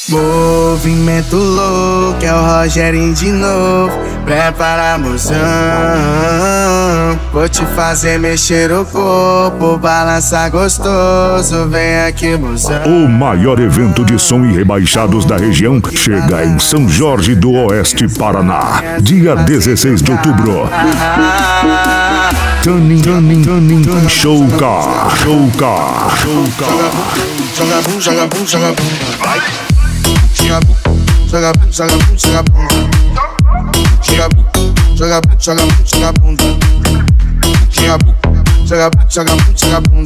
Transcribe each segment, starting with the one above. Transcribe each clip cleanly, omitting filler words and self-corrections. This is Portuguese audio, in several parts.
Movimento louco, é o Rogerinho de novo. Prepara, mozão, vou te fazer mexer o corpo, balançar gostoso, vem aqui, mozão. O maior evento de som e rebaixados da região chega em São Jorge do Oeste, Paraná, dia 16 de outubro. Tunning Showcar. Joga bum, joga bum, joga bum, vai. Joga bum, joga bum, joga bum, joga bum. Joga bum, joga bum, joga bum, joga bum. Joga bum, joga bum, joga bum, joga bum.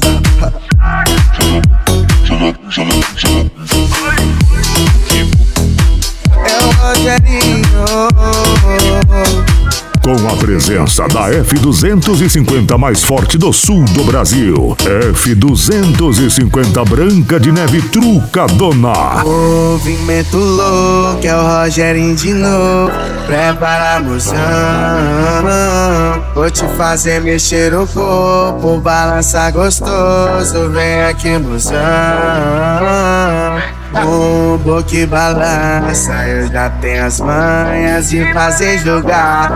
É o Rogerinho. Com a presença da F250 mais forte do sul do Brasil, F250 Branca de Neve Trucadona. Movimento louco, é o Rogerinho de novo. Prepara, mozão, vou te fazer mexer o corpo, balançar gostoso, vem aqui, mozão. O boque balança, eu já tenho as manhas de fazer jogar.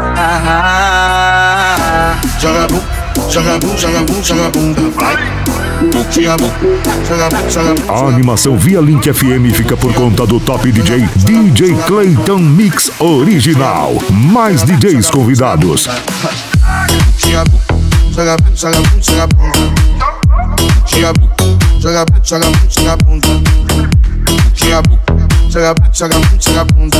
Joga bum, joga bum, joga bum, joga bum, vai. Joga bum, joga bum, joga bum. A animação via Link FM fica por conta do top DJ Clayton Mix Original. Mais DJs convidados. Joga bum, joga bum, joga bum, joga bum. Joga bum, joga bum, joga bum, joga bum. Joga bum, joga bum, joga bum, joga bum.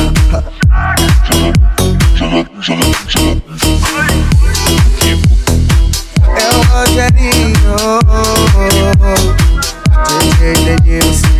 É o Rogerinho, DJ Denilson.